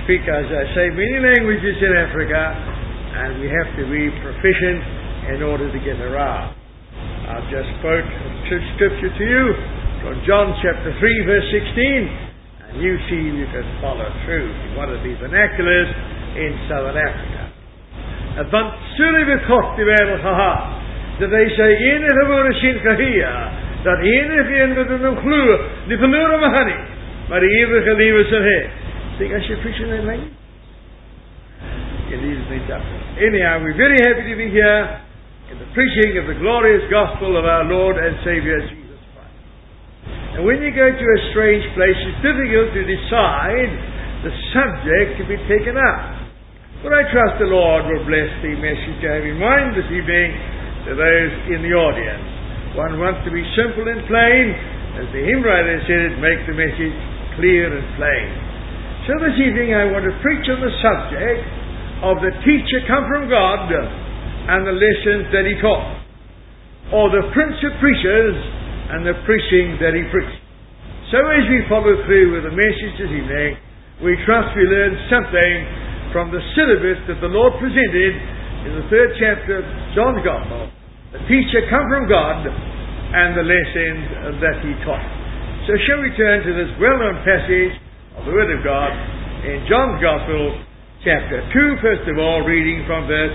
speak, as I say, many languages in Africa, and we have to be proficient in order to get around. I'll just quote a scripture to you from John chapter 3 verse 16, and you see you can follow through in one of the vernaculars in Southern Africa. Want zullen we kort die wereld gehad, dat hij zei, enige woorden zien gehia, dat enige een wat er nog gloeien, die verloren mag niet, maar de eeuwige leven zal hebben. Think I should preach in that language? It leaves me down. Anyhow, we're very happy to be here in the preaching of the glorious gospel of our Lord and Savior Jesus Christ. And when you go to a strange place, it's difficult to decide the subject to be taken up. But I trust the Lord will bless the message I have in mind this evening to those in the audience. One wants to be simple and plain, as the hymn writer said it, make the message clear and plain. So this evening I want to preach on the subject of the teacher come from God and the lessons that he taught, or the prince of preachers and the preaching that he preached. So as we follow through with the message this evening, we trust we learn something from the syllabus that the Lord presented in the 3rd chapter of John's Gospel. The teacher come from God and the lessons that he taught. So shall we turn to this well-known passage of the Word of God in John's Gospel, chapter 2, first of all, reading from verse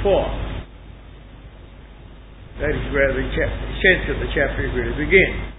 24. That is where the sense of the chapter is really begins.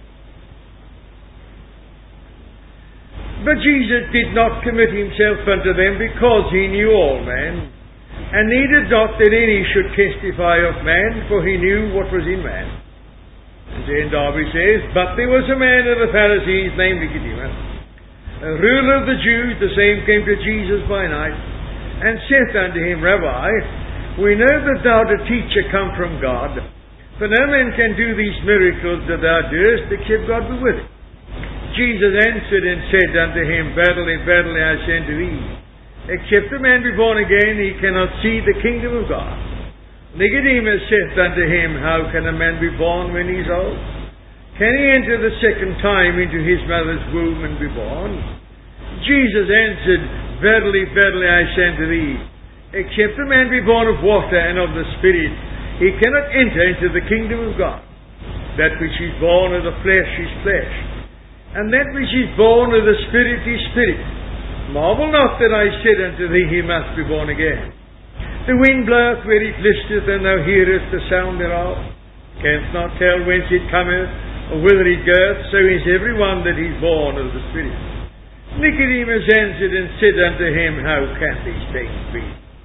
But Jesus did not commit himself unto them, because he knew all men, and needed not that any should testify of man, for he knew what was in man. And then Darby says, But there was a man of the Pharisees named Nicodemus, a ruler of the Jews. The same came to Jesus by night, and saith unto him, Rabbi, we know that thou art a teacher come from God, for no man can do these miracles that thou doest, except God be with him. Jesus answered and said unto him, Verily, verily, I say unto thee, except a man be born again, he cannot see the kingdom of God. Nicodemus saith unto him, How can a man be born when he is old? Can he enter the second time into his mother's womb and be born? Jesus answered, Verily, verily, I say unto thee, except a man be born of water and of the Spirit, he cannot enter into the kingdom of God. That which is born of the flesh is flesh, and that which is born of the Spirit is spirit. Marvel not that I said unto thee, he must be born again. The wind bloweth where it listeth, and thou hearest the sound thereof, canst not tell whence it cometh, or whither it goeth. So is every one that is born of the Spirit. Nicodemus answered and said unto him, How can these things be?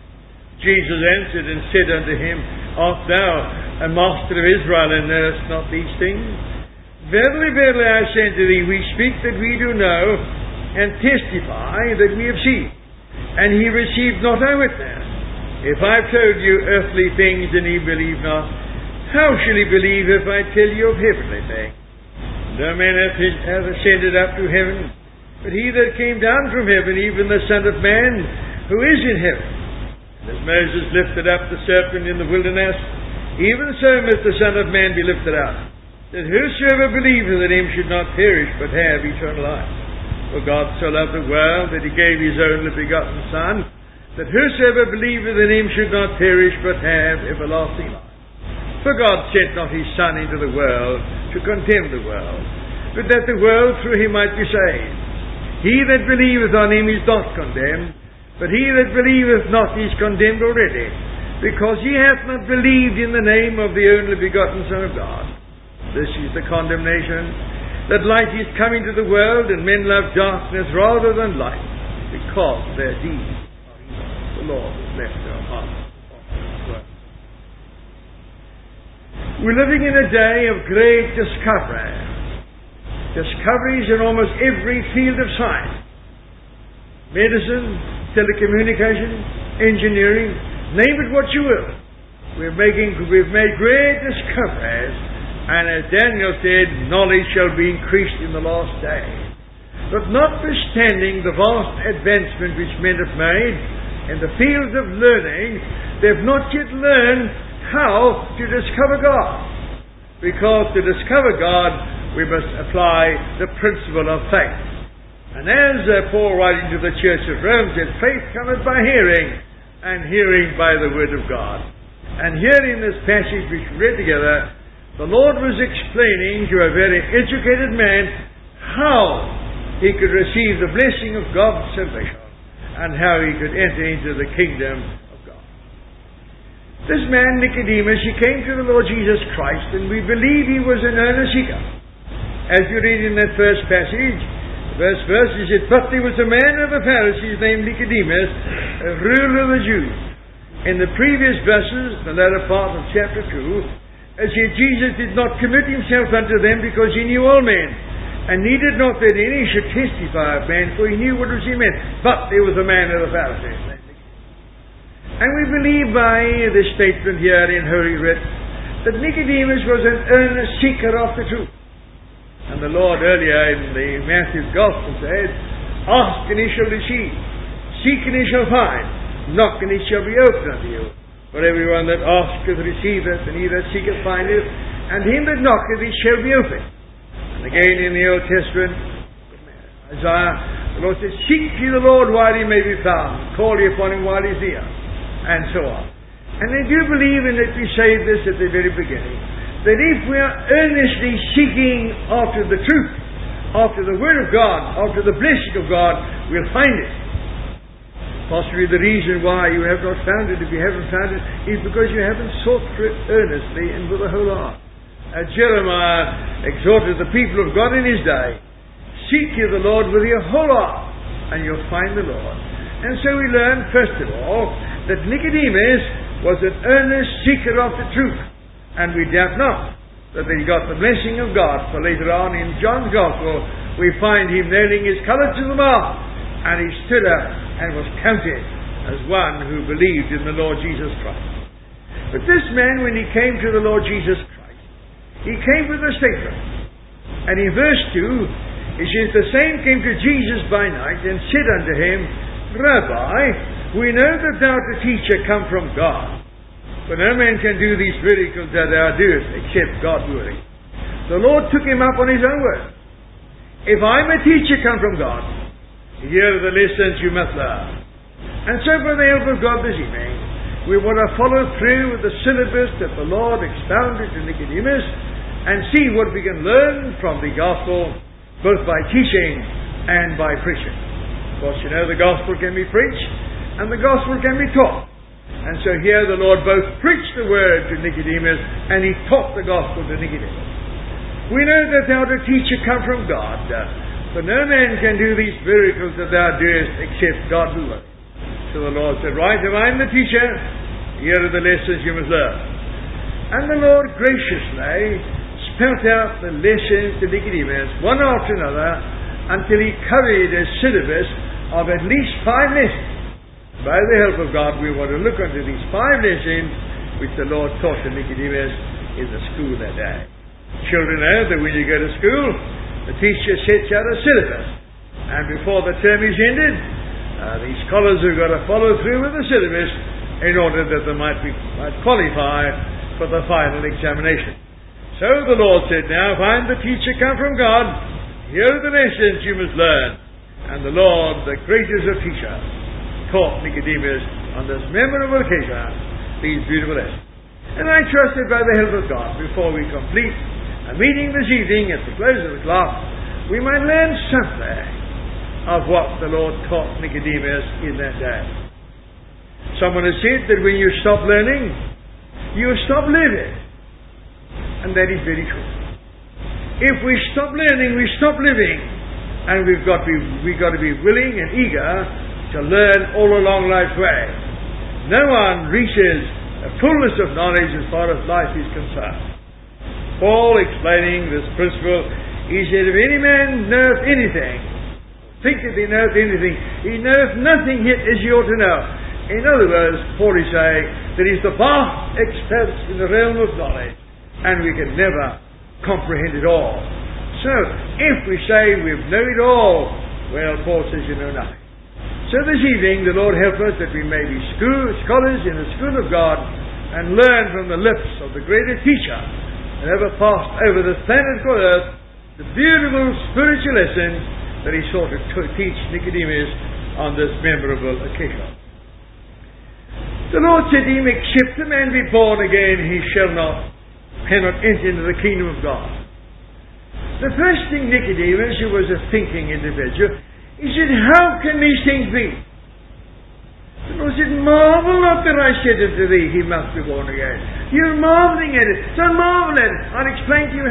Jesus answered and said unto him, Art thou a master of Israel, and knowest not these things? Verily, verily, I say unto thee, we speak that we do know, and testify that we have seen, and he received not our witness. If I have told you earthly things, and ye believe not, how shall he believe if I tell you of heavenly things? No man hath ascended up to heaven, but he that came down from heaven, even the Son of Man, who is in heaven. And as Moses lifted up the serpent in the wilderness, even so must the Son of Man be lifted up, that whosoever believeth in him should not perish, but have eternal life. For God so loved the world, that he gave his only begotten Son, that whosoever believeth in him should not perish, but have everlasting life. For God sent not his Son into the world to condemn the world, but that the world through him might be saved. He that believeth on him is not condemned, but he that believeth not is condemned already, because he hath not believed in the name of the only begotten Son of God. This is the condemnation, that light is come into the world, and men love darkness rather than light, because their deeds are evil. The Lord has left our hearts. We're living in a day of great discoveries in almost every field of science. Medicine, telecommunication, engineering, name it what you will. We've made great discoveries. And as Daniel said, knowledge shall be increased in the last day. But notwithstanding the vast advancement which men have made in the fields of learning, they have not yet learned how to discover God. Because to discover God, we must apply the principle of faith. And as Paul writing to the church of Rome said, faith cometh by hearing, and hearing by the word of God. And here in this passage which we read together, the Lord was explaining to a very educated man how he could receive the blessing of God's salvation and how he could enter into the kingdom of God. This man, Nicodemus, he came to the Lord Jesus Christ, and we believe he was an earnest seeker. As you read in that first passage, verse he said, but there was a man of the Pharisees named Nicodemus, a ruler of the Jews. In the previous verses, the latter part of chapter 2, as yet Jesus did not commit himself unto them because he knew all men, and needed not that any should testify of man, for he knew what was in men. But there was a man of the Pharisees. And we believe by this statement here in Holy Writ that Nicodemus was an earnest seeker after truth. And the Lord earlier in the Matthew's Gospel said, ask and ye shall receive, seek and ye shall find, knock and it shall be opened unto you. For everyone that asketh receiveth, and he that seeketh findeth, and him that knocketh it shall be opened. And again in the Old Testament, Isaiah, the Lord says, seek ye the Lord while he may be found, call ye upon him while he is near, and so on. And I do believe in that we say this at the very beginning, that if we are earnestly seeking after the truth, after the Word of God, after the blessing of God, we'll find it. Possibly the reason why you have not found it, if you haven't found it, is because you haven't sought for it earnestly and with a whole heart. As Jeremiah exhorted the people of God in his day, seek ye the Lord with your whole heart, and you'll find the Lord. And so we learn, first of all, that Nicodemus was an earnest seeker after truth. And we doubt not that he got the blessing of God, for later on in John's Gospel, we find him nailing his colour to the mast, and he stood up and was counted as one who believed in the Lord Jesus Christ. But this man, when he came to the Lord Jesus Christ, he came with a statement. And in verse 2, it says, the same came to Jesus by night, and said unto him, Rabbi, we know that thou art a teacher come from God. For no man can do these miracles that thou doest, except God willing. The Lord took him up on his own word. If I'm a teacher come from God, here are the lessons you must learn. And so by the help of God this evening, we want to follow through with the syllabus that the Lord expounded to Nicodemus and see what we can learn from the Gospel, both by teaching and by preaching. Of course, you know the Gospel can be preached and the Gospel can be taught. And so here the Lord both preached the Word to Nicodemus and He taught the Gospel to Nicodemus. We know that thou art a teacher come from God, for no man can do these miracles that thou doest except God do it. So the Lord said, right, if I'm the teacher, here are the lessons you must learn. And the Lord graciously spelt out the lessons to Nicodemus, one after another, until he covered a syllabus of at least 5 lessons. By the help of God, we want to look into these 5 lessons which the Lord taught to Nicodemus in the school that day. Children know that when you go to school, the teacher sets out a syllabus. And before the term is ended, the scholars have got to follow through with the syllabus in order that they might qualify for the final examination. So the Lord said, now if I'm the teacher come from God, here are the lessons you must learn. And the Lord, the greatest of teachers, taught Nicodemus on this memorable occasion these beautiful lessons. And I trust that by the help of God, before we complete a meeting this evening at the close of the class, we might learn something of what the Lord taught Nicodemus in that day. Someone has said that when you stop learning, you stop living. And that is very true. If we stop learning, we stop living. And we've got to be willing and eager to learn all along life's way. No one reaches a fullness of knowledge as far as life is concerned. Paul, explaining this principle, he said, if any man knoweth anything, thinketh he knoweth anything, he knoweth nothing yet as he ought to know. In other words, Paul is saying that is the vast expanse in the realm of knowledge, and we can never comprehend it all. So, if we say we've known it all, well, Paul says you know nothing. So this evening, the Lord help us that we may be scholars in the school of God and learn from the lips of the greatest teacher that ever passed over this planet called Earth the beautiful spiritual lessons that he sought to teach Nicodemus on this memorable occasion. The Lord said to him, except a man be born again, he cannot enter into the kingdom of God. The first thing Nicodemus, who was a thinking individual, he said, how can these things be? The Lord said, marvel not that I said unto thee, he must be born again. You're marveling at it. Don't marvel at it. I'll explain to you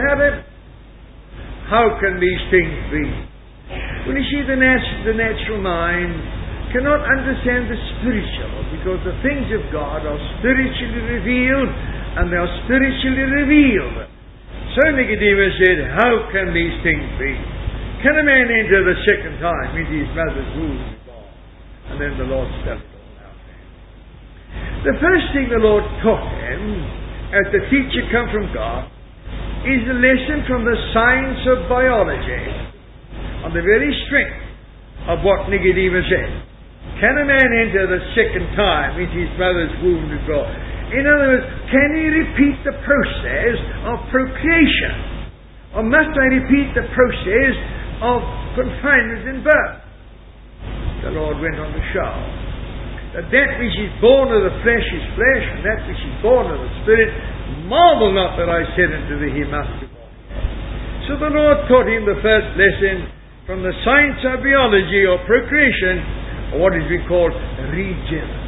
how can these things be? Well, you see, the natural mind cannot understand the spiritual, because the things of God are spiritually revealed, and they are spiritually revealed. So Nicodemus said, how can these things be? Can a man enter the second time into his mother's womb and born? And then the Lord spelled it all out there. The first thing the Lord taught him, as the teacher come from God, is a lesson from the science of biology, on the very strength of what Nicodemus said. Can a man enter the second time into his mother's womb and go? In other words, can he repeat the process of procreation? Or must I repeat the process of confinement in birth? The Lord went on to show that which is born of the flesh is flesh, and that which is born of the Spirit, marvel not that I said unto thee, he must be born again. So the Lord taught him the first lesson from the science of biology or procreation, or what is being called regeneration.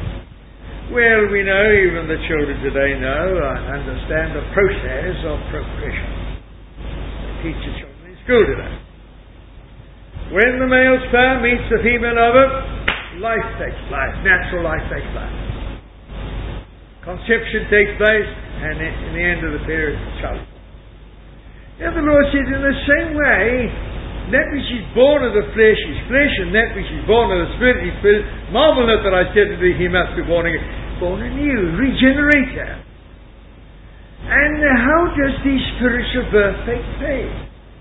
Well, we know, even the children today know and understand the process of procreation. They teach the children in school today. When the male sperm meets the female ovum, life takes place, natural life takes place. Conception takes place, and in the end of the period, child. Now the Lord says, in the same way, that which is born of the flesh is flesh, and that which is born of the Spirit is spirit. Marvel not that I said to thee, he must be born again. Born anew, regenerator. And how does the spiritual birth take place?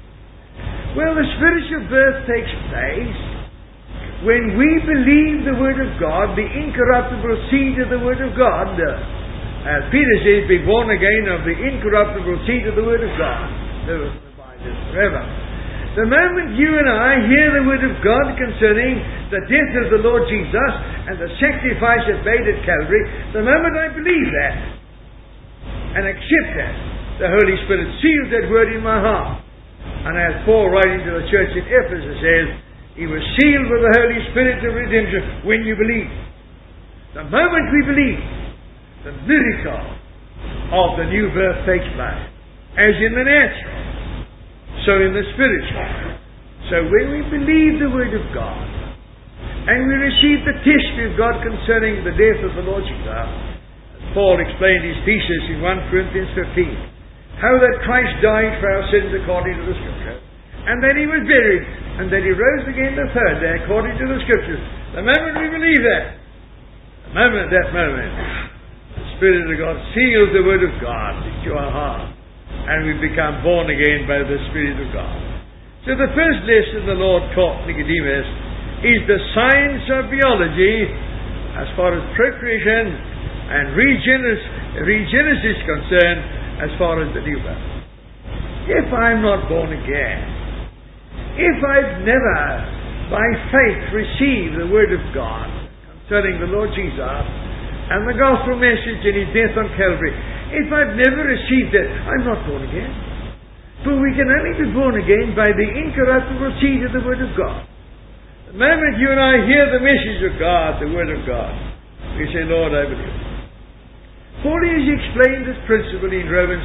Well, the spiritual birth takes place when we believe the Word of God, the incorruptible seed of the Word of God. As Peter says, be born again of the incorruptible seed of the Word of God. Live and abide forever. The moment you and I hear the Word of God concerning the death of the Lord Jesus and the sacrifice that made at Calvary, the moment I believe that and accept that, the Holy Spirit seals that Word in my heart. And as Paul writing to the church in Ephesus says, he was sealed with the Holy Spirit of redemption when you believe. The moment we believe, the miracle of the new birth takes place. As in the natural, so in the spiritual. So when we believe the Word of God, and we receive the testimony of God concerning the death of the Lord Jesus, as Paul explained his thesis in 1 Corinthians 15, how that Christ died for our sins according to the Scripture, and that he was buried, and that he rose again the third day according to the Scriptures. The moment we believe that moment, the Spirit of God seals the Word of God into our heart, and we become born again by the Spirit of God. So the first lesson the Lord taught Nicodemus is the science of biology as far as procreation and regenesis is concerned as far as the new birth. If I'm not born again, if I've never by faith received the Word of God concerning the Lord Jesus and the gospel message and his death on Calvary, if I've never received it, I'm not born again. For we can only be born again by the incorruptible seed of the Word of God. The moment you and I hear the message of God, the Word of God, we say, Lord, I believe. Paul has explained this principle in Romans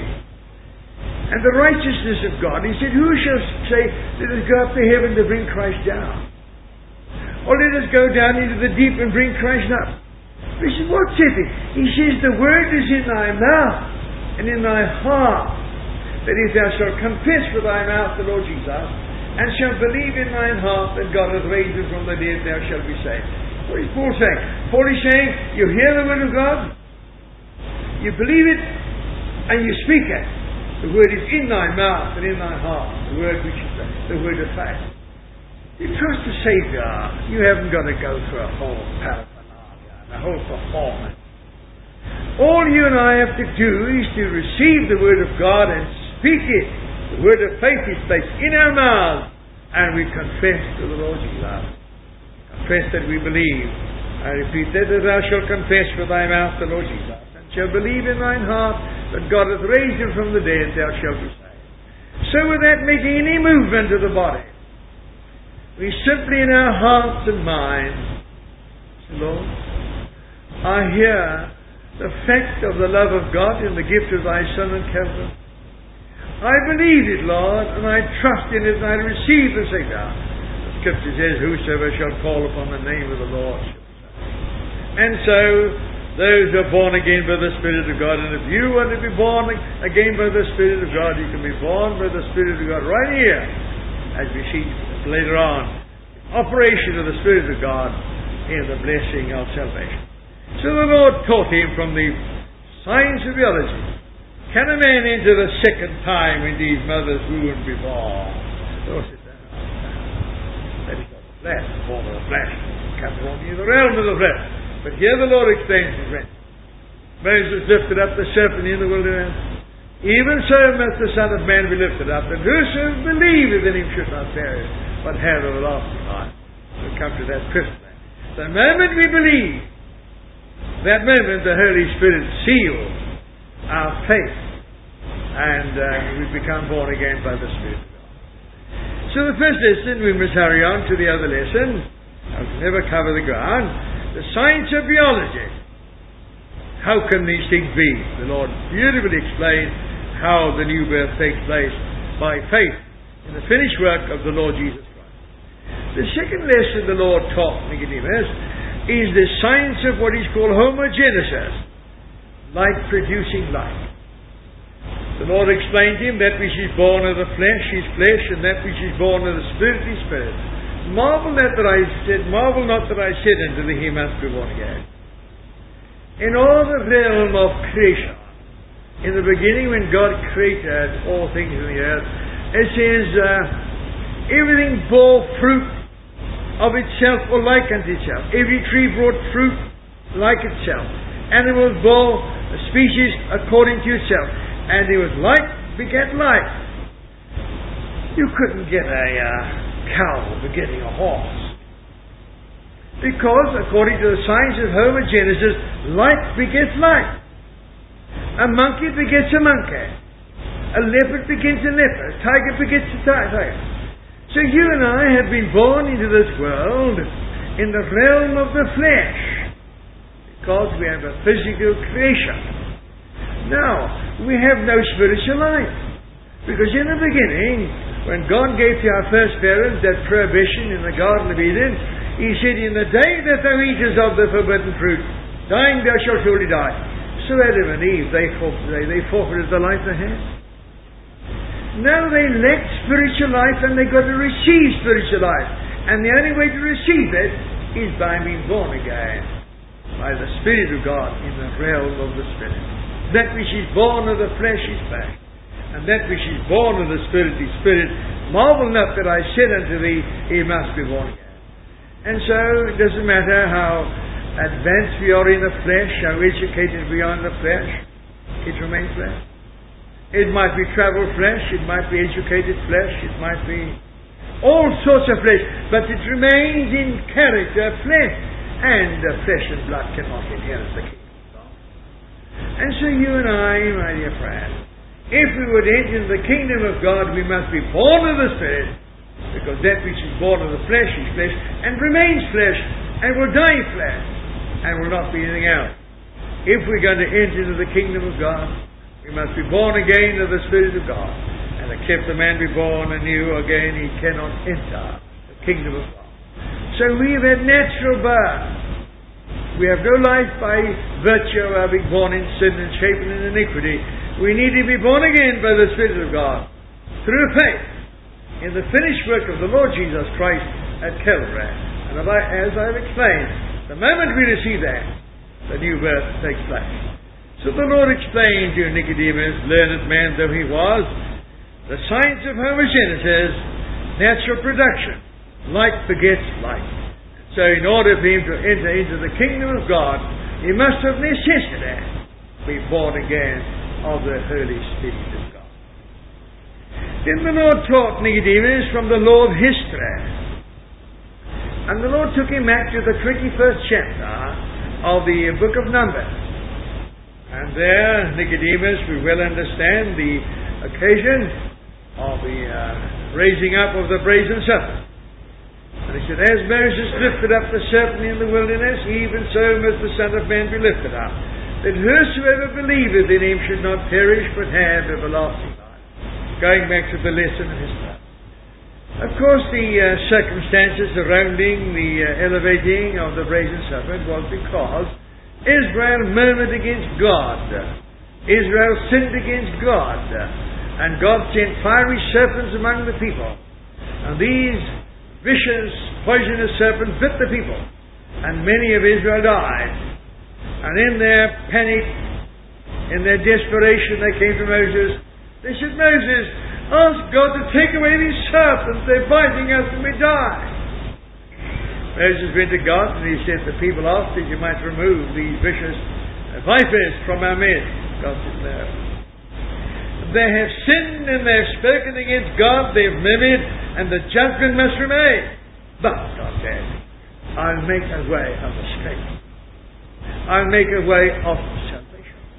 10. And the righteousness of God. He said, who shall say, let us go up to heaven to bring Christ down? Or let us go down into the deep and bring Christ up? He said, what's it? He says, the word is in thy mouth and in thy heart, that if thou shalt confess with thy mouth the Lord Jesus, and shalt believe in thine heart that God hath raised him from the dead, thou shalt be saved. What is Paul saying? Paul is saying, you hear the word of God, you believe it, and you speak it. The word is in thy mouth and in thy heart, the word which is the word of faith. You trust the Saviour. You haven't got to go through a whole paraphernalia, a whole performance. All you and I have to do is to receive the word of God and speak it. The word of faith is placed in our mouths and we confess to the Lord Jesus. Confess that we believe. I repeat that thou shalt confess with thy mouth the Lord Jesus, and shalt believe in thine heart that God hath raised him from the dead, thou shalt be saved. So without making any movement of the body, we simply in our hearts and minds say, Lord, I hear the fact of the love of God in the gift of thy Son and Calvary. I believe it, Lord, and I trust in it, and I receive the Saviour. The Scripture says, whosoever shall call upon the name of the Lord shall be saved. And so, those who are born again by the Spirit of God, and if you want to be born again by the Spirit of God, you can be born by the Spirit of God right here, as we see later on, the operation of the Spirit of God in the blessing of salvation. So the Lord taught him from the science of theology. Can a man enter the second time into his mother's womb and be born? Oh, sit down. That is not the flesh, born of the flesh. Comes on in the realm of the flesh. But here the Lord explains his friend. Moses lifted up the serpent in the wilderness. Even so must the Son of Man be lifted up, that whosoever believeth in him should not perish, but have everlasting life. We'll come to that Christmas. The moment we believe, that moment the Holy Spirit seals our faith, and we become born again by the Spirit of God. So the first lesson, we must hurry on to the other lesson. I will never cover the ground. The science of theology. How can these things be? The Lord beautifully explained how the new birth takes place by faith in the finished work of the Lord Jesus Christ. The second lesson the Lord taught Nicodemus is the science of what is called homogenesis, like producing like. The Lord explained to him that which is born of the flesh is flesh, and that which is born of the Spirit is spirit. Marvel not that I said unto thee, he must be born again. In all the realm of creation, in the beginning when God created all things in the earth, it says everything bore fruit of itself or like unto itself. Every tree brought fruit like itself. Animals bore a species according to itself. And it was like begat like. You couldn't get a cow begetting a horse. Because, according to the science of homogenesis, like begets like. A monkey begets a monkey. A leopard begets a leopard. A tiger begets a tiger. So you and I have been born into this world in the realm of the flesh, because we have a physical creation. Now, we have no spiritual life. Because in the beginning, when God gave to our first parents that prohibition in the Garden of Eden, He said, in the day that thou eatest of the forbidden fruit, dying thou shalt surely die. So Adam and Eve, they forfeited the life they had. Now they lacked spiritual life, and they've got to receive spiritual life. And the only way to receive it is by being born again by the Spirit of God in the realm of the Spirit. That which is born of the flesh is flesh, and that which is born of the Spirit is spirit. Marvel not that I said unto thee, he must be born again. And so it doesn't matter how advanced we are in the flesh, how educated we are in the flesh, it remains flesh. It might be travel flesh, it might be educated flesh, it might be all sorts of flesh, but it remains in character flesh, and flesh and blood cannot inherit the kingdom of God. And so you and I, my dear friend, if we would enter the kingdom of God, we must be born of the Spirit, because that which is born of the flesh is flesh, and remains flesh, and will die flesh, and will not be anything else. If we're going to enter into the kingdom of God, we must be born again of the Spirit of God. And except a man be born anew again, he cannot enter the kingdom of God. So we have had natural birth. We have no life by virtue of our being born in sin and shapen in iniquity. We need to be born again by the Spirit of God, through faith in the finished work of the Lord Jesus Christ at Calvary. And as I have explained, the moment we receive that, the new birth takes place. So the Lord explained to Nicodemus, learned man though he was, the science of homogenesis, natural production, like begets like. So in order for him to enter into the kingdom of God, he must of necessity be born again of the Holy Spirit of God. Then the Lord taught Nicodemus from the law of history. And the Lord took him back to the 21st chapter of the book of Numbers. And there, Nicodemus will well understand the occasion of the raising up of the brazen serpent. And he said, as Moses lifted up the serpent in the wilderness, even so must the Son of Man be lifted up, that whosoever believeth in him should not perish, but have everlasting life. Going back to the lesson of history. Of course, the circumstances surrounding the elevating of the brazen serpent was because Israel murmured against God. Israel sinned against God. And God sent fiery serpents among the people. And these vicious, poisonous serpents bit the people. And many of Israel died. And in their panic, in their desperation, they came to Moses. They said, Moses, ask God to take away these serpents. They're biting us and we die. Moses went to God and he said, the people asked that you might remove these vicious vipers from our midst. God said, no. They have sinned and they have spoken against God. They have murmured and the judgment must remain. But, God said, I'll make a way of escape. I'll make a way of salvation.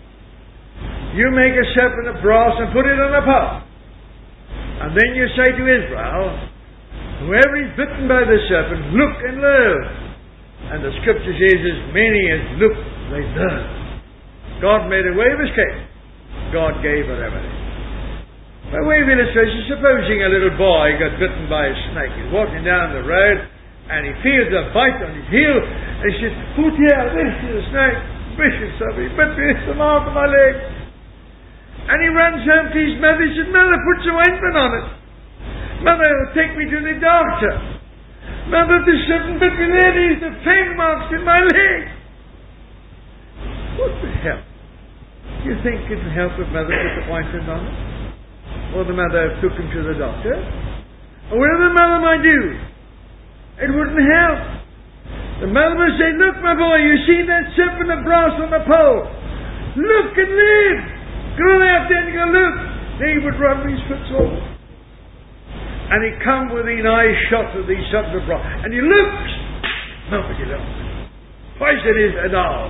You make a serpent of brass and put it on a pole. And then you say to Israel, whoever is bitten by the serpent, look and learn. And the scripture says, as many as look, they learn. God made a way of escape. God gave a remedy. By way of illustration, supposing a little boy got bitten by a snake. He's walking down the road and he feels a bite on his heel and he says, oh dear, this is a snake. Vicious something. He bit me in the arm of my leg. And he runs home to his mother. He says, Mother, put some ointment on it. Mother, take me to the doctor. Mother, the serpent bit me there. There's the fang marks in my leg. What the hell? Do you think it would help if Mother put the ointment on it? Or the mother took him to the doctor? Or whatever the mother might do? It wouldn't help. The mother would say, look, my boy, you see that serpent of brass on the pole? Look and live. Go out there and go, look. Then he would rub his foot off. And he'd come within eye shot of these serpents of brass. And he looks. Nobody looks. Poison is a dog.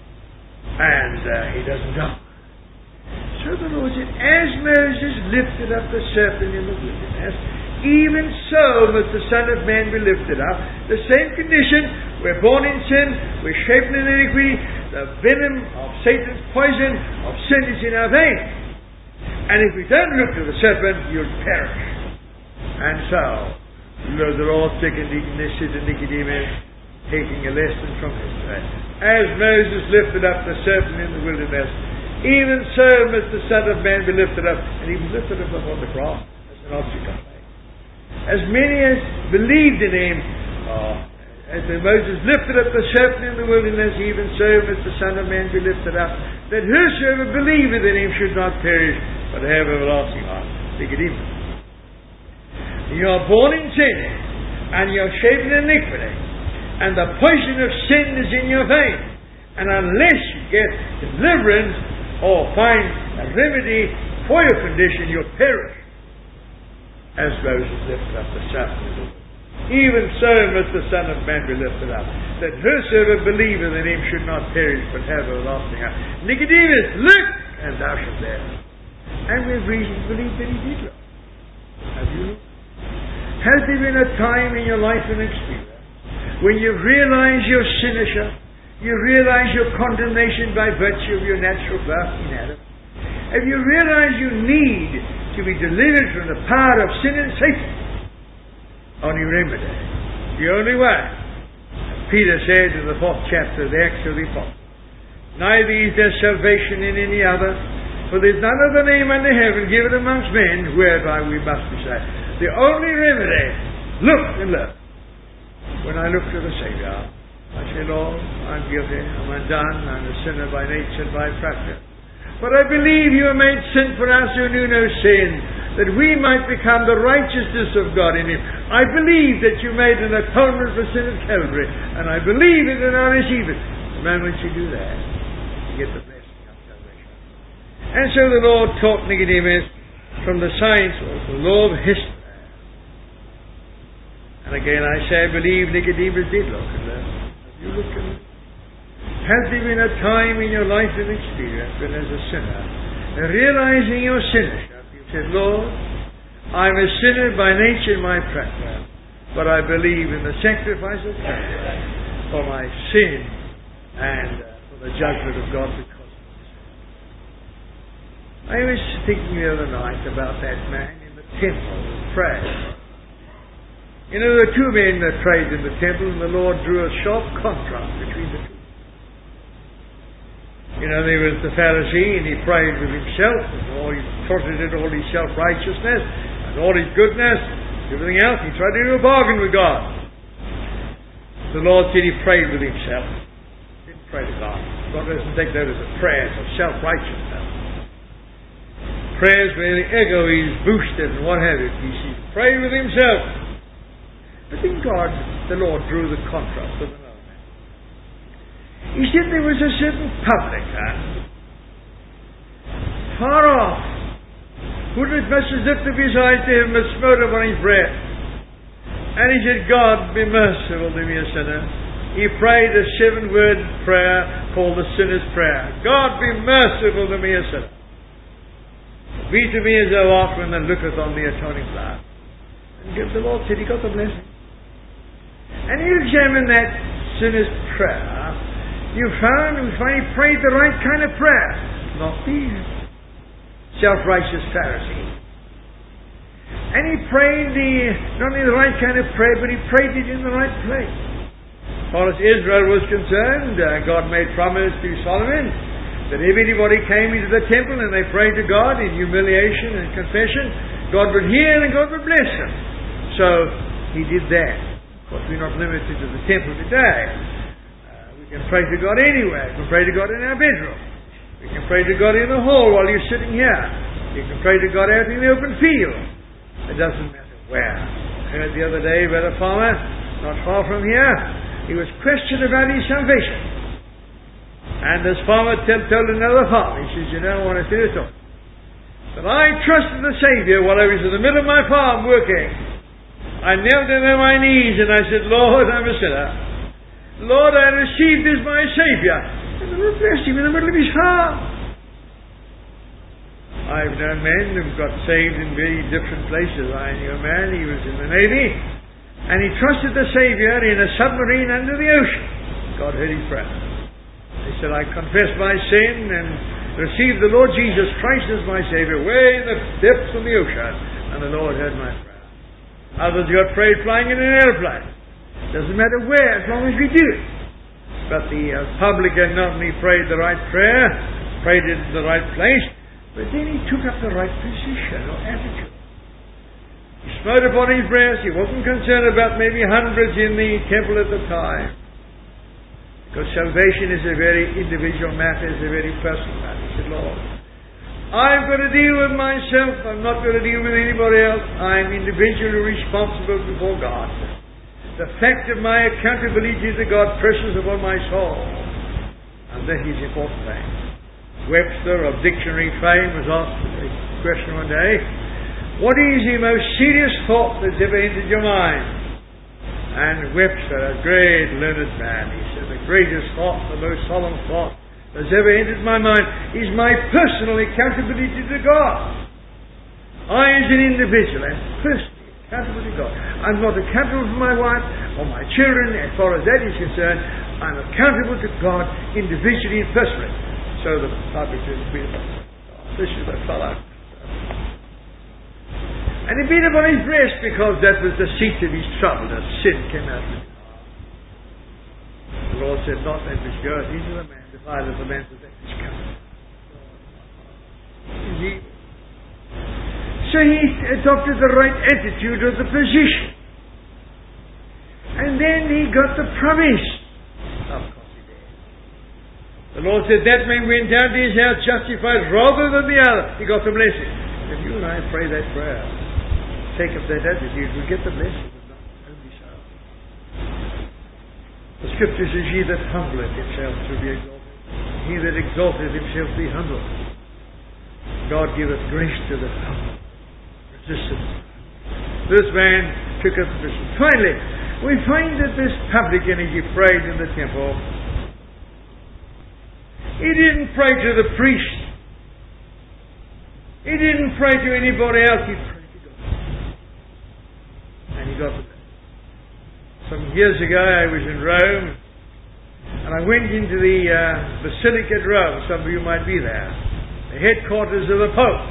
And he doesn't die. So the Lord said, as Moses lifted up the serpent in the wilderness, even so must the Son of Man be lifted up. The same condition. We're born in sin. We're shaped in iniquity. The venom of Satan's poison of sin is in our veins. And if we don't look to the serpent, you'll perish. And so, the Lord took Nicodemus, taking a lesson from history. As Moses lifted up the serpent in the wilderness, even so must the Son of Man be lifted up. And he was lifted up upon the cross as an object of faith. As many as believed in him, as Moses lifted up the serpent in the wilderness, even so must the Son of Man be lifted up, that whosoever believeth in him should not perish, but have everlasting life. Nicodemus. You are born in sin, and you are shaped in iniquity, and the poison of sin is in your veins. And unless you get deliverance or find a remedy for your condition, you'll perish. As Moses lifted up the serpent. Even so must the Son of Man be lifted up, that whosoever believeth in him should not perish, but have everlasting life. Nicodemus, look, and thou shalt live. And we have reason to believe that he did look. Have you looked? Has there been a time in your life and experience when you've realized your sinnership, you realize your condemnation by virtue of your natural birth in Adam? Have you realized you need to be delivered from the power of sin and Satan? Only remedy. The only way. Peter said in the 4th chapter of the Acts of the Apostles, neither is there salvation in any other, for there is none other name under heaven given amongst men whereby we must be saved. The only remedy, look and learn. When I look to the Savior, I say, Lord, I'm guilty, I'm undone, I'm a sinner by nature and by practice. But I believe you have made sin for us who knew no sin, that we might become the righteousness of God in him. I believe that you made an atonement for sin at Calvary, and I believe it and I receive it. The moment you do that, you get the blessing of salvation. And so the Lord taught Nicodemus, from the science of the law of history. And again I say, I believe Nicodemus did look at that. Have you looked at it? Has there been a time in your life and experience when as a sinner, realizing your sinnership, you said, Lord, I'm a sinner by nature in my practice, but I believe in the sacrifice of Christ for my sin and for the judgment of God because of my sin. I was thinking the other night about that man in the temple praying. You know, there were two men that prayed in the temple, and the Lord drew a sharp contrast between the two. You know, there was the Pharisee, and he prayed with himself, and he trotted in all his self-righteousness, and all his goodness, everything else. He tried to do a bargain with God. The Lord said he prayed with himself. He didn't pray to God. God doesn't take that as a prayer for self-righteousness. Prayers where the ego is boosted and what have you. He prayed with himself. But then God, the Lord, drew the contrast of another man. He said there was a certain publican far off, who did much as if of his eyes to him a smote upon his breath. And he said, God, be merciful to me, a sinner. He prayed a 7-word prayer called the sinner's prayer. God, be merciful to me, a sinner. Be to me as thou art when thou looketh on the atoning blood. And the Lord said he got the blessing. And you examine that sinner's prayer, you find he prayed the right kind of prayer, not the self-righteous Pharisee. And he prayed not only the right kind of prayer, but he prayed it in the right place. As far as Israel was concerned, God made promise to Solomon that if anybody came into the temple and they prayed to God in humiliation and confession, God would hear and God would bless them. So he did that. Of course, we're not limited to the temple today. We can pray to God anywhere. We can pray to God in our bedroom. We can pray to God in the hall while you're sitting here. You can pray to God out in the open field. It doesn't matter where. I heard the other day about a farmer not far from here. He was questioned about his salvation. And this farmer told another farmer, he says, you know, I want to tell you something. But I trusted the Saviour while I was in the middle of my farm working. I knelt down on my knees and I said, Lord, I'm a sinner. Lord, I received as my Saviour. And the Lord blessed him in the middle of his farm. I've known men who've got saved in very different places. I knew a man, he was in the Navy, and he trusted the Saviour in a submarine under the ocean. God heard his prayer. He said, I confess my sin and received the Lord Jesus Christ as my Saviour way in the depths of the ocean. And the Lord heard my prayer. Others got prayed flying in an airplane. Doesn't matter where, as long as we do it. But the publican not only prayed the right prayer, prayed it in the right place, but then he took up the right position or attitude. He smote upon his breast. He wasn't concerned about maybe hundreds in the temple at the time. Because salvation is a very individual matter, it's a very personal matter. He said, Lord, I've got to deal with myself. I'm not going to deal with anybody else. I'm individually responsible before God. The fact of my accountability to God presses upon my soul. And that is the important thing. Webster of dictionary fame was asked a question one day, what is the most serious thought that's ever entered your mind? And Webster, a great learned man, he said, the greatest thought, the most solemn thought that's ever entered my mind is my personal accountability to God. I as an individual am personally accountable to God. I'm not accountable for my wife or my children. As far as that is concerned, I'm accountable to God individually and personally. So the public is this is the fellow. And he beat upon his breast because that was the seat of his trouble. That sin came out of his heart. The Lord said, not that which goeth into the man, defileth the man, but that which cometh. So he adopted the right attitude of the position. And then he got the promise. Of course he did. The Lord said, that man went down to his house justified rather than the other. He got the blessing. If you and I pray that prayer, take up that attitude, we'll get the blessing, but not only so. The Scripture says, he that humbleth himself shall be exalted. He that exalteth himself be humbled. God giveth grace to the humble. This man took up the position. Finally, we find that this publican, as he prayed in the temple, he didn't pray to the priest. He didn't pray to anybody else. He prayed to God. And he got the blessing. Some years ago, I was in Rome, and I went into the Basilica at Rome. Some of you might be there. The headquarters of the Pope.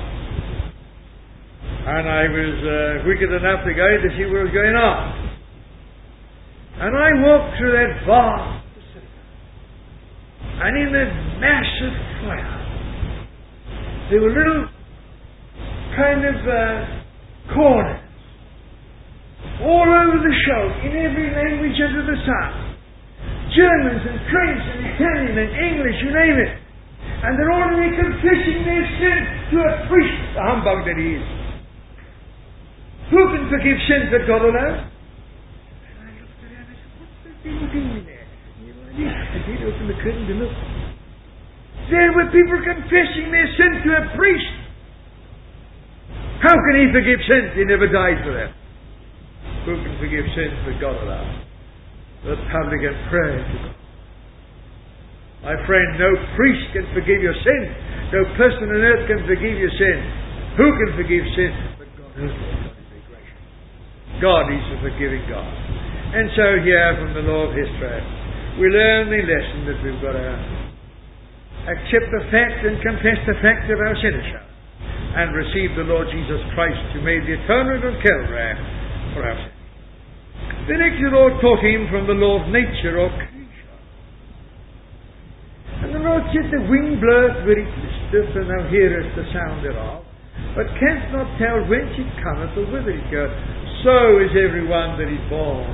And I was wicked enough to go to see what was going on. And I walked through that vast basilica. And in that massive choir, there were little kind of corners all over the show, in every language under the sun. Germans and French and Italian and English, you name it. And they're all confessing their sin to a priest, the humbug that he is. Who can forgive sins that God alone? And I looked around and said, what's the people doing there? I did open the curtain to look. There were people confessing their sin to a priest. How can he forgive sins? He never died for them. Who can forgive sins but God alone? The publican prayed to God. My friend, no priest can forgive your sin. No person on earth can forgive your sin. Who can forgive sin but God? God is very gracious. God is a forgiving God. And so here from the law of history, we learn the lesson that we've got to accept the fact and confess the fact of our sinnership and receive the Lord Jesus Christ who made the atonement on Calvary for our sin. The next the Lord taught him from the law of nature or creation. And the Lord said, the wind bloweth where it listeth, and thou hearest the sound thereof, but canst not tell whence it cometh or whither it goeth. So is every one that is born.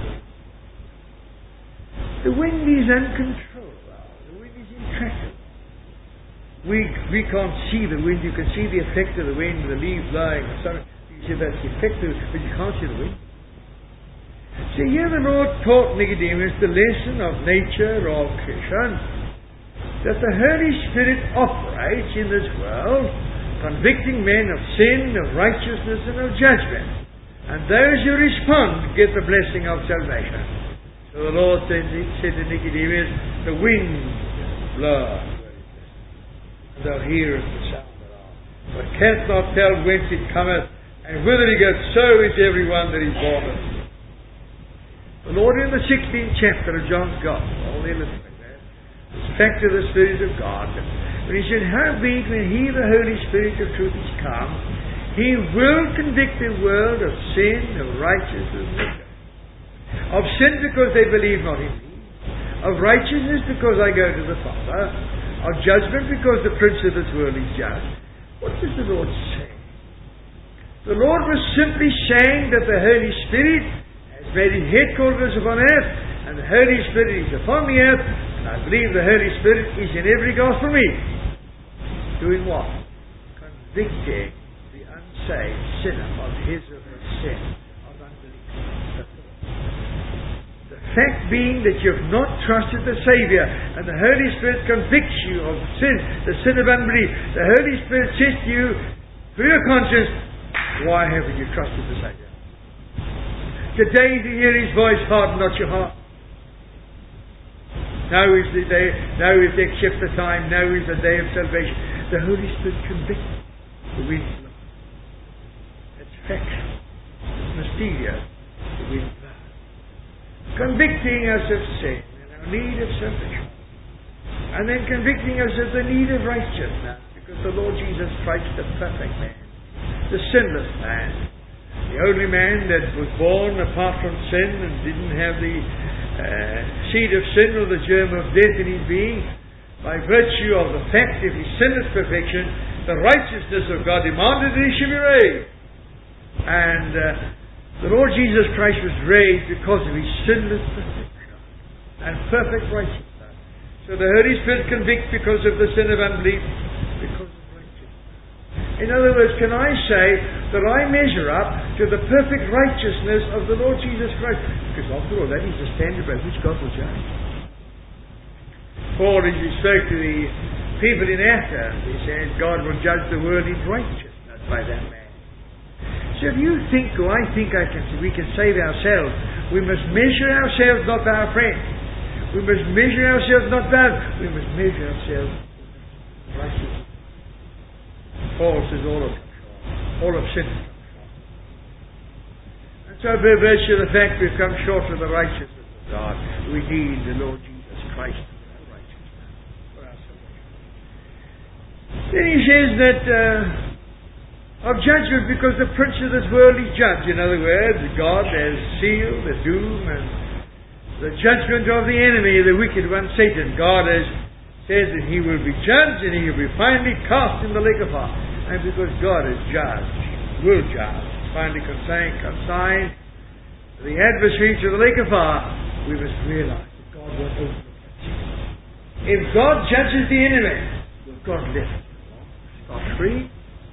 The wind is uncontrollable. The wind is intractable. We can't see the wind. You can see the effect of the wind, the leaves blowing or something. You see that's the effect of it, but you can't see the wind. So here the Lord taught Nicodemus the lesson of nature or creation, that the Holy Spirit operates in this world, convicting men of sin, of righteousness, and of judgment. And those who respond get the blessing of salvation. So the Lord said to Nicodemus, the wind blows where it listeth, and thou hearest the sound thereof, but canst not tell whence it cometh, and whither it goeth. So is every one that is born of him. The Lord in the 16th chapter of John's Gospel, they illustrate that, the fact of the Spirit of God. But he said, howbeit when he, the Holy Spirit of truth, is come, he will convict the world of sin, of righteousness, and of judgment. Of sin because they believe not in me, of righteousness because I go to the Father, of judgment because the prince of this world is just. What does the Lord say? The Lord was simply saying that the Holy Spirit made his headquarters upon earth, and the Holy Spirit is upon the earth, and I believe the Holy Spirit is in every gospel meeting. Doing what? Convicting the unsaved sinner of his or her sin, of unbelief. The fact being that you have not trusted the Saviour, and the Holy Spirit convicts you of sin, the sin of unbelief. The Holy Spirit says to you, through your conscience, why haven't you trusted the Saviour? Today, if you hear his voice, harden not your heart. Now is the day, now is the accepted time, now is the day of salvation. The Holy Spirit convicts the wind blows. It's factual. It's mysterious. The wind blows. Convicting us of sin and our need of salvation. And then convicting us of the need of righteousness, because the Lord Jesus Christ, the perfect man, the sinless man, the only man that was born apart from sin and didn't have the seed of sin or the germ of death in his being, by virtue of the fact of his sinless perfection, the righteousness of God demanded that he should be raised. And the Lord Jesus Christ was raised because of his sinless perfection and perfect righteousness. So the Holy Spirit convicts because of the sin of unbelief, because of righteousness. In other words, can I say that I measure up to the perfect righteousness of the Lord Jesus Christ? Because after all, that is the standard by which God will judge. Paul, as he spoke to the people in Athens, he said, God will judge the world in righteousness by that man. So if you think, or I think we can save ourselves, we must measure ourselves not by our friends. We must measure ourselves not by we must measure ourselves righteousness. Paul says all of sin. And so by virtue of the fact we've come short of the righteousness of God, we need the Lord Jesus Christ for righteousness, for our salvation. Then he says that of judgment, because the prince of this world is judged. In other words, God has sealed the doom and the judgment of the enemy, the wicked one, Satan. God has said that he will be judged and he will be finally cast in the lake of fire. And because God is judged, will judge, finally consign the adversary to the lake of fire, we must realize that God won't overlook that. If God judges the enemy, will God let him God free?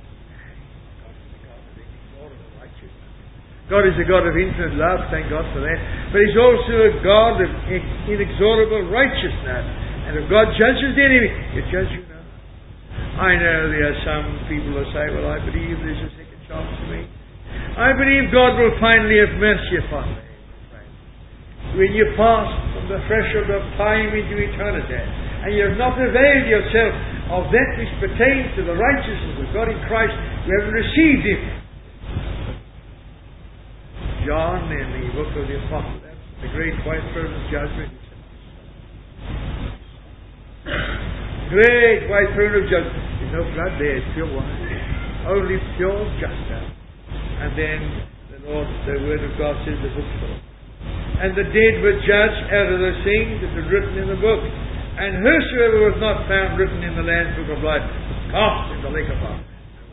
God is a God of infinite love, thank God for that. But He's also a God of inexorable righteousness. And if God judges the enemy, He'll judge you now. I know there are some people who say, well, I believe there's a second chance for me. I believe God will finally have mercy upon me. When you pass from the threshold of time into eternity, and you have not availed yourself of that which pertains to the righteousness of God in Christ, you haven't received Him. John in the book of the Apostle, the great white throne of judgment. Great white throne of judgment. There's no blood there, it's pure wine. Only pure justice. And then the word of God says the book's full. And the dead were judged out of those things that were written in the book. And whosoever was not found written in the Lamb's book of life was cast in the lake of fire.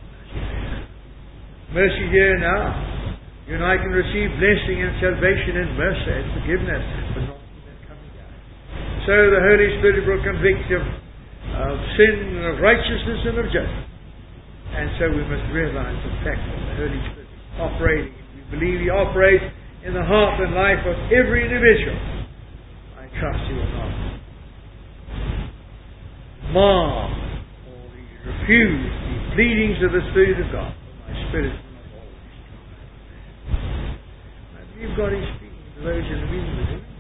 Mercy here now. You and I can receive blessing and salvation and mercy and forgiveness, but not in that coming day. So the Holy Spirit will convict of sin and of righteousness and of judgment. And so we must realize the fact that the Holy Spirit is operating. We believe He operates in the heart and life of every individual. I trust He will not mar or refuse the pleadings of the Spirit of God. For my spirit God is speaking to those in the meeting with Him.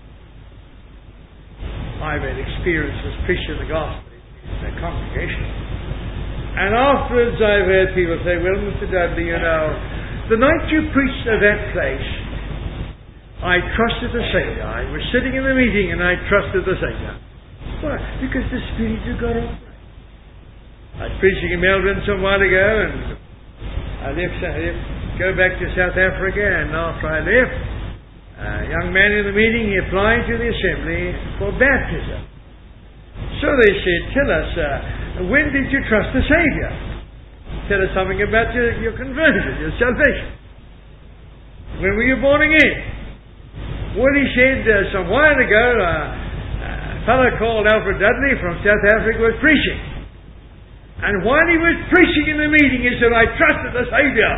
I've had experiences preaching the gospel in the congregation. And afterwards I've heard people say, well, Mr. Dudley, you know, the night you preached at that place, I trusted the Saviour. I was sitting in the meeting and I trusted the Saviour. Why? Because the Spirit of God operated. I was preaching in Melbourne some while ago and I go back to South Africa, and after I left, a young man in the meeting, he applied to the assembly for baptism. So they said, tell us, when did you trust the Saviour? Tell us something about your conversion, your salvation. When were you born again? Well, he said, some while ago, a fellow called Alfred Dudley from South Africa was preaching. And while he was preaching in the meeting, he said, I trusted the Saviour.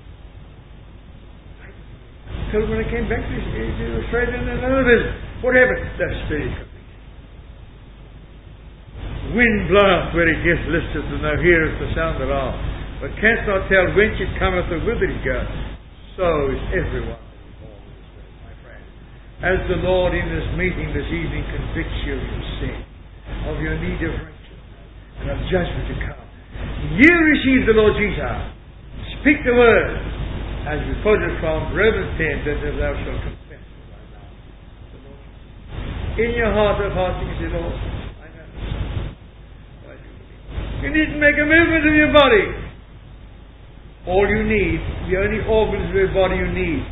So when I came back to Australia and another visit, what happened? The Spirit comes. Wind bloweth where it gets listed, and thou hearest the sound thereof, but canst not tell whence it cometh or whither it goeth. So is everyone born of the Spirit, my friend. As the Lord in this meeting this evening convicts you of your sin, of your need of righteousness, and of judgment to come, you receive the Lord Jesus. Speak the word, as we quoted from Romans 10, that thou shalt confess with thy mouth the Lord Jesus. In your heart of hearts, you say, Lord, I know the Son. I do believe. You needn't make a movement of your body. All you need, the only organs of your body you need.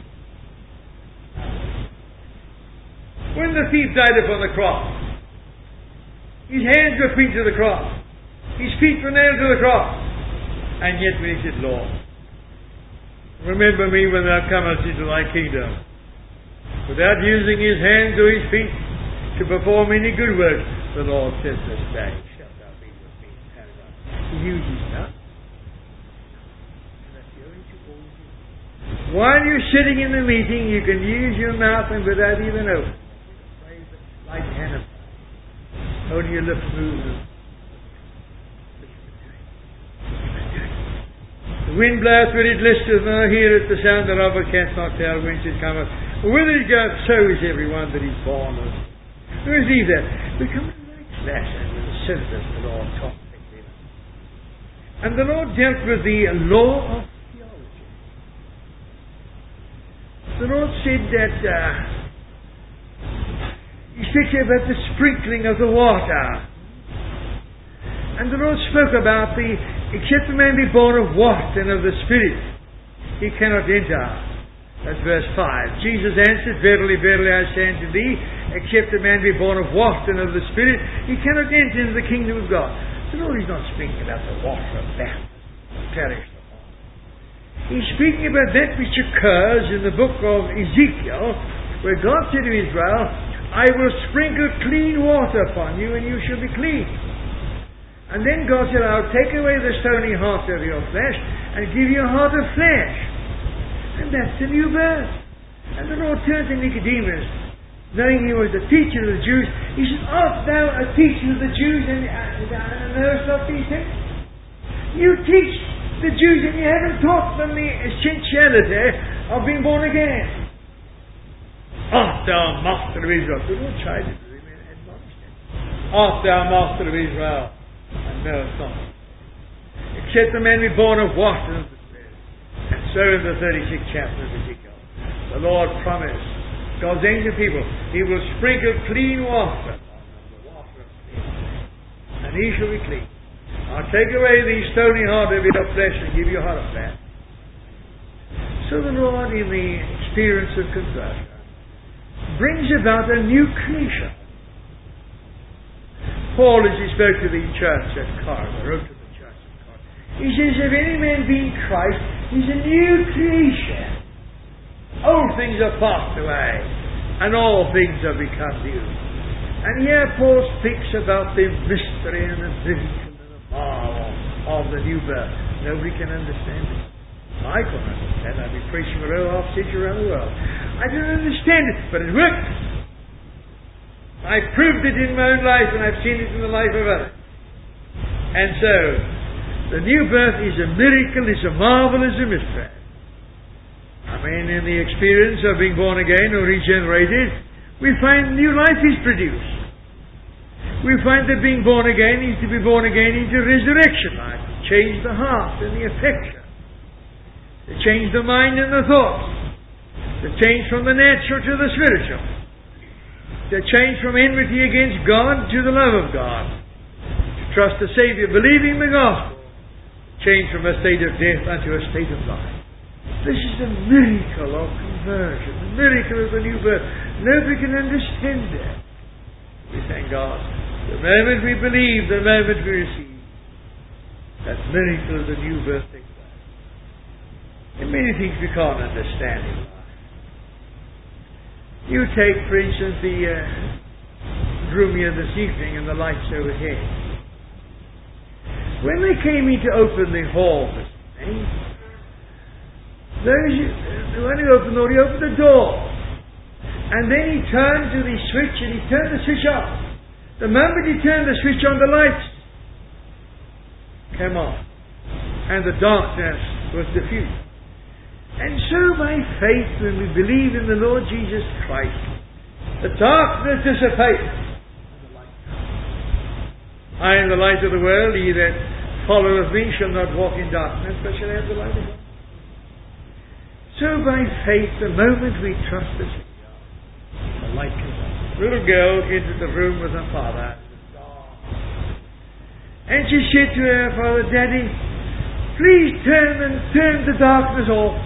When the thief died upon the cross, his hands were pinned to the cross. His feet were nailed to the cross. And yet when he said, Lord, remember me when thou comest into thy kingdom. Without using his hands or his feet to perform any good work, the Lord says this day, shalt thou be with me in paradise. He uses that. While you're sitting in the meeting, you can use your mouth and without even opening it. Praise the light hand of God. Only your lips move. The wind bloweth where it listeth, and I hear it the sound thereof, but canst not tell whence it cometh. Whither it goeth, so is every one that is born of it. We receive that. We come to the next lesson with the syllabus the Lord taught Nicodemus. And the Lord dealt with the law of theology. The Lord said that He speaks about the sprinkling of the water. And the Lord spoke about except a man be born of water and of the Spirit, he cannot enter. That's verse 5. Jesus answered, Verily, verily, I say unto thee, except a man be born of water and of the Spirit, he cannot enter into the kingdom of God. The Lord is not speaking about the water of baptism, perish the water. He's speaking about that which occurs in the book of Ezekiel, where God said to Israel, I will sprinkle clean water upon you, and you shall be clean. And then God said, I'll take away the stony heart of your flesh and give you a heart of flesh. And that's the new birth. And the Lord turned to Nicodemus, knowing he was the teacher of the Jews. He said, art thou a teacher of the Jews and knowest not these things? You teach the Jews and you haven't taught them the essentiality of being born again. Art thou master of Israel? The Lord chided him and admonished him. Art thou master of Israel? And knowest not. Except the man be born of water and of the Spirit. And so in the 36th chapter of Ezekiel, the Lord promised God's ancient people, He will sprinkle clean water upon them, the water of clean, and he shall be clean. I'll take away the stony heart of your flesh and give you a heart of flesh. So the Lord, in the experience of conversion, brings about a new creation. Paul, as he spoke to the church at Corinth, wrote to the church at Corinth, he says, if any man be in Christ, he's a new creation. Old things are passed away, and all things have become new. And here Paul speaks about the mystery and the miracle and the marvel of the new birth. Nobody can understand it. I can't understand it. I've been preaching for over half a century around the world. I don't understand it, but it works. I've proved it in my own life, and I've seen it in the life of others. And so, the new birth is a miracle, it's a marvel, it's a mystery. I mean, in the experience of being born again or regenerated, we find new life is produced. We find that being born again is to be born again into resurrection life, to change the heart and the affection, to change the mind and the thoughts, to change from the natural to the spiritual, to change from enmity against God to the love of God, to trust the Saviour, believing the gospel, change from a state of death unto a state of life. This is the miracle of conversion, the miracle of the new birth. Nobody can understand that. We thank God. The moment we believe, the moment we receive, that miracle of the new birth takes place. And many things we can't understand in life. You take, for instance, the room here this evening and the lights overhead. When they came in to open the hall this evening, when he opened the door. And then he turned to the switch and he turned the switch off. The moment he turned the switch on, the lights came on. And the darkness was diffused. And so by faith, when we believe in the Lord Jesus Christ, the darkness dissipates. I am the light of the world. He that followeth me shall not walk in darkness, but shall have the light of God. So by faith, the moment we trust the Savior, the light comes on. The little girl entered the room with her father. And she said to her father, Daddy, please turn the darkness off.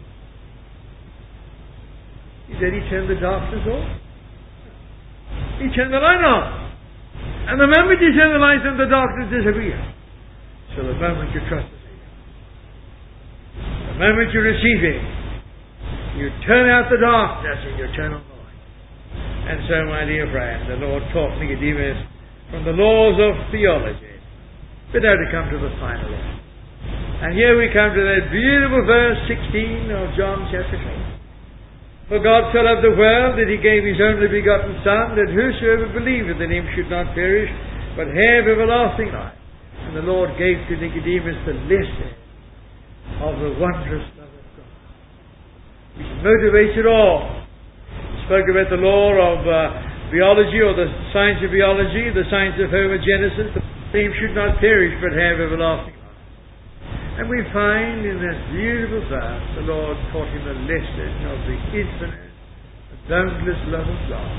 Did he turn the darkness off? He turned the light on. And the moment you turn the light on, the darkness disappears. So the moment you trust the Savior, the moment you receive Him, you turn out the darkness and you turn on the light. And so, my dear friend, the Lord taught Nicodemus from the laws of theology. But now to come to the final end. And here we come to that beautiful verse 16 of John chapter 20. For God so loved the world that He gave His only begotten Son, that whosoever believeth in Him should not perish, but have everlasting life. And the Lord gave to Nicodemus the lesson of the wondrous love of God, which motivates it all. We spoke about the law of biology, or the science of biology, the science of homogenesis. The same should not perish but have everlasting life. And we find in that beautiful verse the Lord taught him a lesson of the infinite, boundless love of God.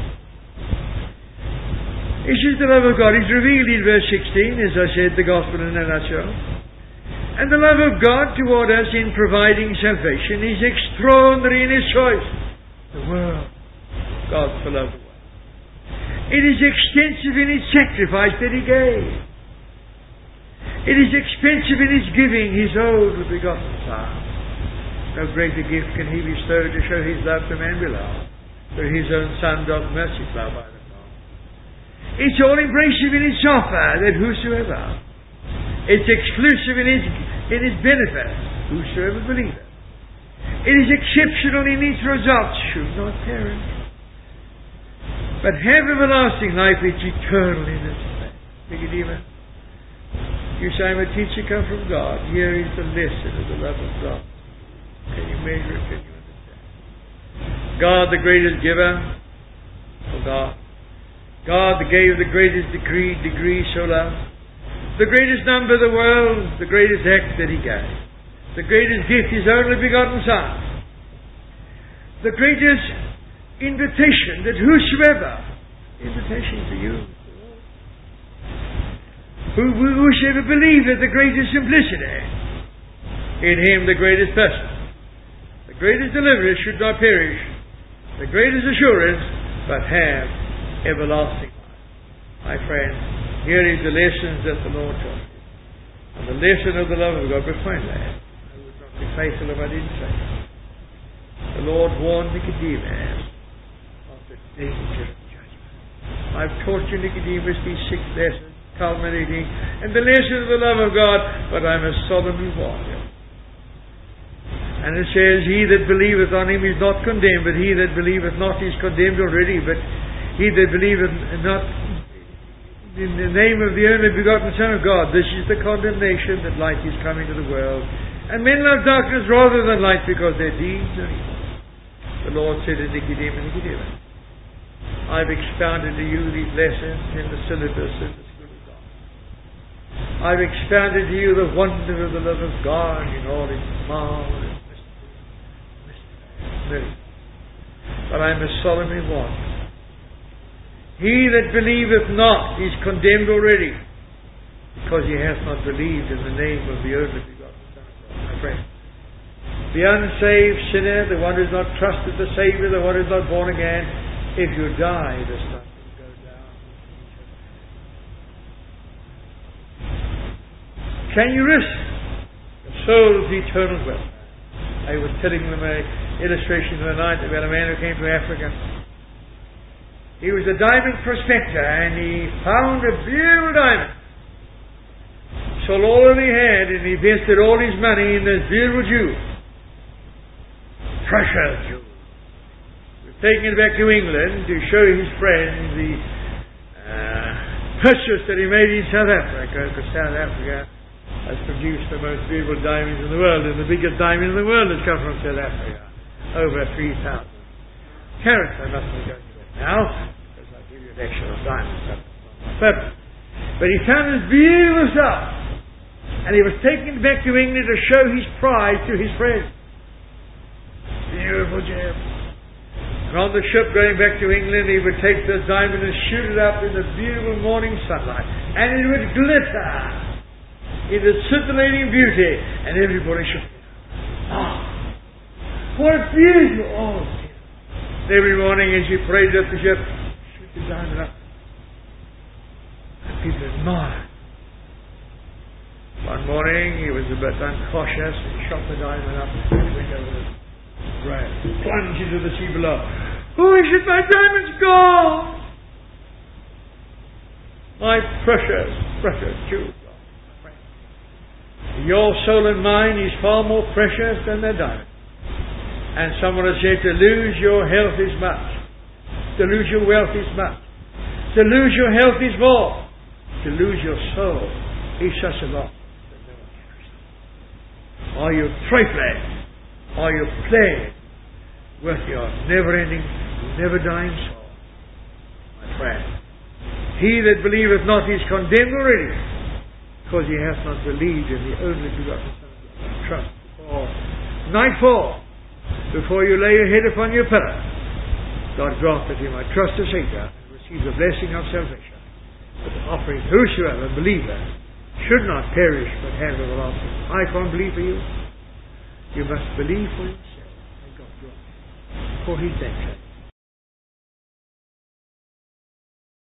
This is the love of God. It's revealed in verse 16, as I said, the gospel in a nutshell. And the love of God toward us in providing salvation is extraordinary in His choice. The world, God so loved the world. It is extensive in His sacrifice that He gave. It is expensive in His giving His only begotten Son. No greater gift can He bestow to show His love to man below. For His own Son doth mercy flow by the law. It's all embracive in its offer, that whosoever. It's exclusive in its benefit, whosoever believeth. It is exceptional in its results, should not perish, but have everlasting life. It's eternal in its effect. Nicodemus, you say, I'm a teacher come from God. Here is the lesson of the love of God. Can you measure it? Can you understand? God, the greatest giver, oh God. God that gave the greatest degree so love. The greatest number of the world, the greatest act that He gave. The greatest gift, His only begotten Son. The greatest invitation that whosoever, invitation to you, whosoever believeth, the greatest simplicity. In Him the greatest person. The greatest deliverer should not perish. The greatest assurance, but have everlasting life. My friends, here is the lessons that the Lord taught me. And the lesson of the love of God, but find that. I would not be faithful if I didn't say it. The Lord warned Nicodemus of the danger of judgment. I've taught you, Nicodemus, these 6 lessons, culminating in the lesson of the love of God, but I must solemnly warn you. And it says, he that believeth on Him is not condemned, but he that believeth not is condemned already, but he that believeth not in the name of the only begotten Son of God, this is the condemnation, that light is coming to the world. And men love darkness rather than light, because their deeds are evil. The Lord said to Nicodemus, I've expounded to you these lessons in the syllabus of the School of God. I've expounded to you the wonder of the love of God in all its marvelous mystery. But I must solemnly warn you. He that believeth not is condemned already, because he hath not believed in the name of the only begotten Son of God. My friend, the unsaved sinner, the one who has not trusted the Saviour, the one who is not born again, if you die, the sun will go down. Can you risk the soul's eternal welfare? I was telling them an illustration the other night about a man who came to Africa. He was a diamond prospector, and he found a beautiful diamond. Sold all that he had, and he invested all his money in this beautiful jewel. Precious jewel. He was taking it back to England to show his friends the purchase that he made in South Africa, because South Africa has produced the most beautiful diamonds in the world, and the biggest diamond in the world has come from South Africa. Over 3,000 carats. I must be going to it now, because I'll give you a lecture on diamonds. But he found this beautiful stuff, and he was taking it back to England to show his prize to his friends. Beautiful gem. And on the ship going back to England, he would take the diamond and shoot it up in the beautiful morning sunlight, and it would glitter in its scintillating beauty, and everybody should. What a beautiful! Oh, every morning as you prayed up the ship, shoot the diamond up. And people admired. One morning he was a bit uncautious and he shot the diamond up and went over the rail, plunged into the sea below. Oh, he said, my diamond's gone! My precious, precious jewel. Your soul and mine is far more precious than their diamond. And someone has said, to lose your health is much. To lose your wealth is much. To lose your health is more. To lose your soul is such a loss that no one can restore. Are you trifling? Are you playing with your never-ending, never-dying soul? My friend, he that believeth not is condemned already, because he hath not believed in the only begotten Son of God. Trust before nightfall, before you lay your head upon your pillow, God grant that you might trust the Saviour and receive the blessing of salvation. But the offering, whosoever believeth should not perish but have everlasting. I can't believe for you. You must believe for yourself, and God grant it. For His name's sake.